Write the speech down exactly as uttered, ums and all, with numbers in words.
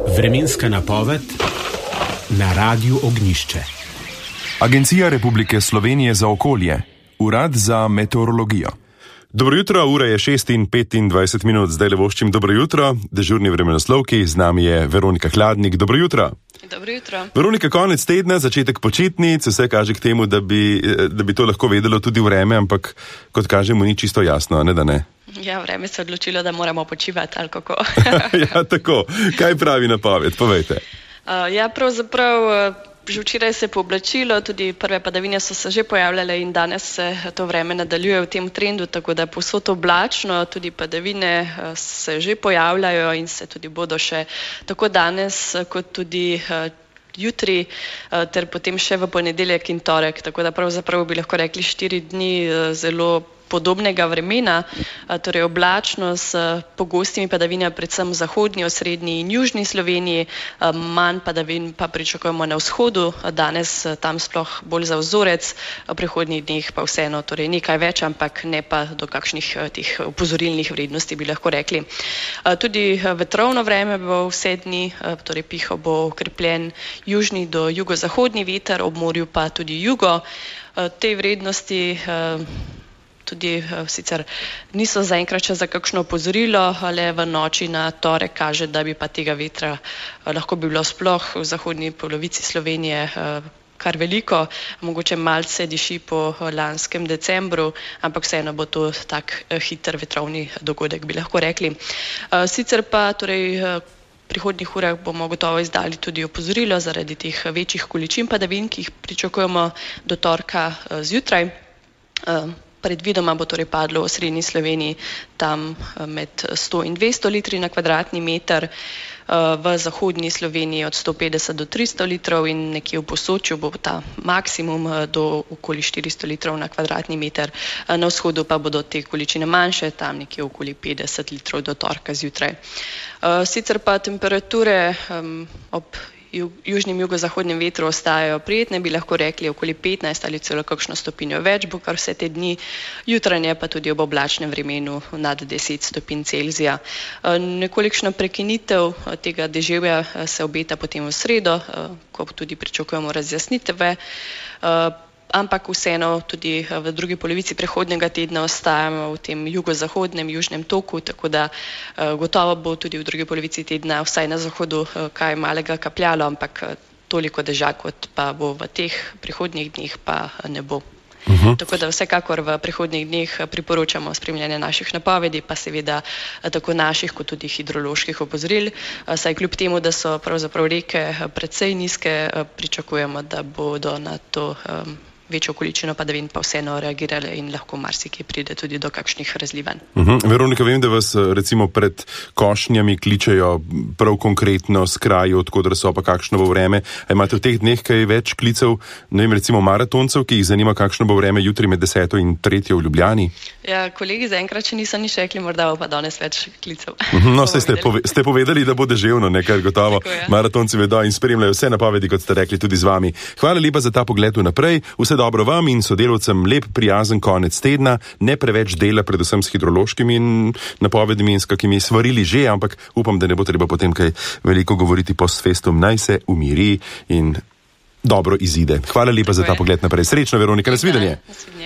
Vremenska napoved na Radiu Ognjišče. Agencija Republike Slovenije za okolje, Urad za meteorologijo. Dobro jutro, ura je šest in petindvajset minut, zdaj le voščim dobro jutro, dežurni vremenoslovki, z nami je Veronika Hladnik, dobro jutro. Dobro jutro. Veronika, konec tedna, začetek počitnic, vse kaže k temu, da bi, da bi to lahko vedelo tudi vreme, ampak kot kažemo, ni čisto jasno, ne da ne? Ja, vreme se je odločilo, da moramo počivati, ali kako. Ja, tako. Kaj pravi napoved, povejte. Uh, ja, pravzaprav... Uh, Že včeraj se je pooblačilo, tudi prve padavine so se že pojavljale in danes se to vreme nadaljuje v tem trendu, tako da povsod oblačno, tudi padavine se že pojavljajo in se tudi bodo še tako danes kot tudi jutri ter potem še v ponedeljek in torek, tako da pravzaprav bi lahko rekli štiri dni zelo podobnega vremena, torej oblačno s pogostimi padavinami predvsem v zahodni, osrednji in južni Sloveniji, manj padavin pa pričakujemo na vzhodu, danes tam sploh bolj za vzorec, v prihodnjih dneh pa vseeno, torej nekaj več, ampak ne pa do kakšnih teh opozorilnih vrednosti, bi lahko rekli. Tudi vetrovno vreme bo vse dni, torej pihal bo okrepljen južni do jugozahodni veter, ob morju pa tudi jugo. Te vrednosti tudi sicer niso zaenkrat še za kakšno opozorilo, ale v noči na torek kaže, da bi pa tega vetra lahko bi bilo sploh v zahodni polovici Slovenije kar veliko, mogoče malce diši po lanskem decembru, ampak vseeno bo to tak hiter vetrovni dogodek, bi lahko rekli. Sicer pa torej v prihodnjih urah bomo gotovo izdali tudi opozorilo zaradi teh večjih količin padavin, ki jih pričakujemo do torka zjutraj. Predvidoma bo torej padlo v osrednji Sloveniji tam med sto in dvesto litri na kvadratni meter, v zahodnji Sloveniji od sto petdeset do tristo litrov in nekje v Posočju bo ta maksimum do okoli štiristo litrov na kvadratni meter. Na vzhodu pa bodo te količine manjše, tam nekje okoli petdeset litrov do torka zjutraj. Sicer pa temperature ob južnim jugozahodnim vetru ostajajo prijetne, bi lahko rekli okoli petnajst ali celo kakšno stopinjo več, bo kar vse te dni, jutranje pa tudi ob oblačnem vremenu nad deset stopinj Celzija. Nekolikšna prekinitev tega deževja se obeta potem v sredo, ko tudi pričakujemo razjasnitve, ampak vseeno tudi v drugi polovici prihodnjega tedna ostajamo v tem jugozahodnem, južnem toku, tako da gotovo bo tudi v drugi polovici tedna vsaj na zahodu kaj malega kapljalo, ampak toliko dežja, kot pa bo v teh prihodnjih dneh, pa ne bo. Uhum. Tako da vsekakor v prihodnjih dneh priporočamo spremljanje naših napovedi, pa seveda tako naših kot tudi hidroloških opozoril, saj kljub temu, da so pravzaprav reke precej nizke, pričakujemo, da bodo na to um, večjo količino padavin pa vseeno reagirale in lahko marsikje pride tudi do kakšnih razlivanj. Uh-huh. Veronika, vem, da vas recimo pred košnjami kličejo prav konkretno s kraju, odkudar so, pa kakšno bo vreme. A imate v teh dneh kaj več klicev, ne vem, recimo maratoncev, ki jih zanima, kakšno bo vreme jutri med deseto in tretjo v Ljubljani? Ja, kolegi zaenkrat še niso nič rekli, morda bo pa danes več klicev. Uh-huh. No, ste, pove, ste povedali, da bo deževno, nekaj gotovo. Tako, ja. Maratonci vedo in spremljajo vse napovedi, kot ste rekli, tudi z vami. Hvala lepa za ta pogled vnaprej. Vse dobro vam in sodelavcem, lep, prijazen konec tedna, ne preveč dela, predvsem s hidrološkimi napovedmi in s kakimi svarili že, ampak upam, da ne bo treba potem kaj veliko govoriti post festum, naj se umiri in dobro izide. Hvala lepa za ta pogled naprej. Srečno, Veronika, nasvidenje.